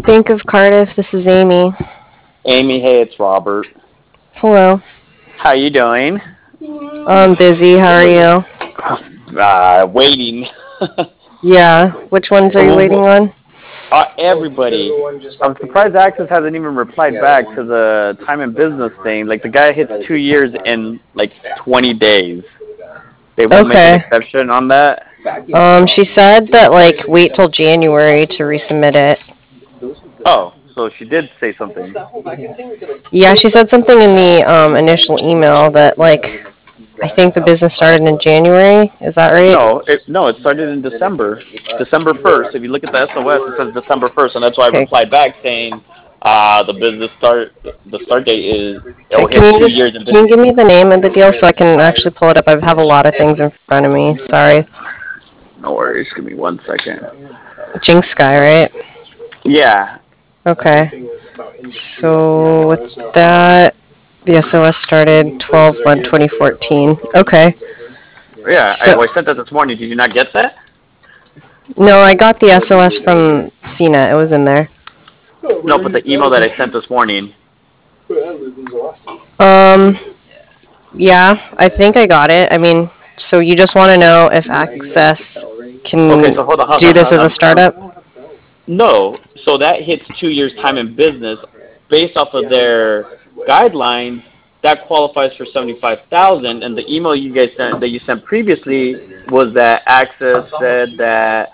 Bank of Cardiff. This is Amy. Amy, hey, it's Robert. Hello. How you doing? I'm busy. How are you? Waiting. Yeah. Which ones are you waiting on? Everybody. I'm surprised Access hasn't even replied back to the time and business thing. Like, the guy hits 2 years in, like, 20 days. They won't make an Okay. exception on that? She said that wait till January to resubmit it. Oh, so she did say something. Yeah, she said something in the initial email that I think the business started in January. Is that right? No, it started in December. December 1st. If you look at the SOS, it says December 1st, and that's why I Okay. replied back saying the start date is it will hit Can you 2 years in can you business. give me the name of the deal so I can actually pull it up? I have a lot of things in front of me. Sorry. No worries. Give me 1 second. Jinx Sky, right? Yeah. Okay. So with that, the SOS started 12/1/2014. Okay. Yeah. So I sent that this morning. Did you not get that? no, I got the SOS from CNET. It was in there. No, but the email that I sent this morning. Um. Yeah, I think I got it. I mean, so you just want to know if Access Okay, can so hold on, hold do on, this hold as a on. startup? No, so that hits 2 years time in business based off of their guidelines. That qualifies for 75,000. And the email you guys sent that you sent previously was that Access said that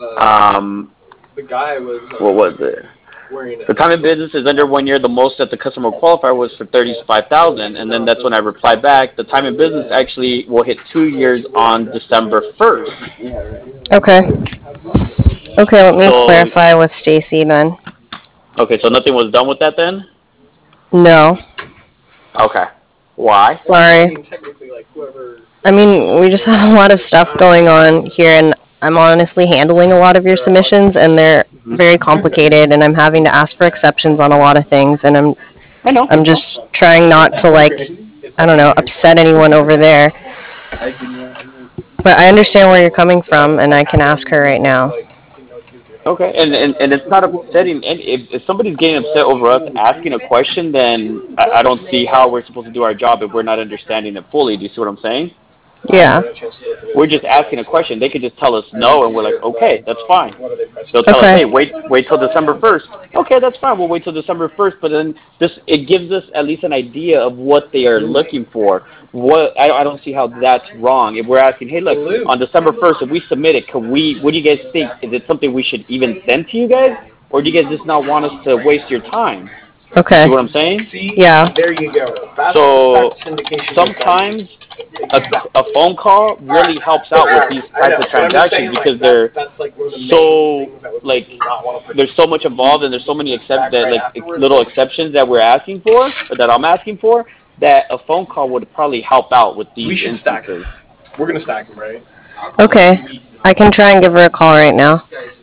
what was it? The time in business is under 1 year. The most that the customer will qualify was for 35,000, and then that's when I replied back. The time in business actually will hit 2 years on December 1st. Okay. Okay, let me So clarify with Stacy then. okay, so nothing was done with that then. No. Okay, why? Sorry. I mean, we just have a lot of stuff going on here, and I'm honestly handling a lot of your submissions, and they're Hmm. very complicated, and I'm having to ask for exceptions on a lot of things, and I know. I'm just trying not to I don't know, upset anyone over there. But I understand where you're coming from, and I can ask her right now. Okay, and it's not upsetting. And if somebody's getting upset over us asking a question, then I don't see how we're supposed to do our job if we're not understanding it fully. Do you see what I'm saying? Yeah. We're just asking a question. They could just tell us no, and we're like, okay, that's fine. They'll tell us, Okay. hey, wait till December 1st. Okay, that's fine. We'll wait till December 1st. But then it gives us at least an idea of what they are looking for. I don't see how that's wrong. If we're asking, hey, look, on December 1st, if we submit it, what do you guys think? Is it something we should even send to you guys, or do you guys just not want us to waste your time? You Okay. see what I'm saying? Yeah. So sometimes a phone call really helps out with these types of transactions because they're so like there's so much involved and there's so many little exceptions that we're asking for or that I'm asking for that a phone call would probably help out with these instances. We're gonna stack them, right? Okay. I can try and give her a call right now.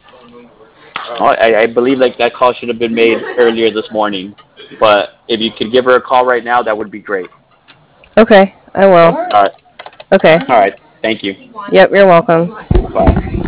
I believe like that call should have been made earlier this morning, but if you could give her a call right now, that would be great. Okay, I will. All right. Okay. All right. Thank you. Yep, you're welcome. Bye.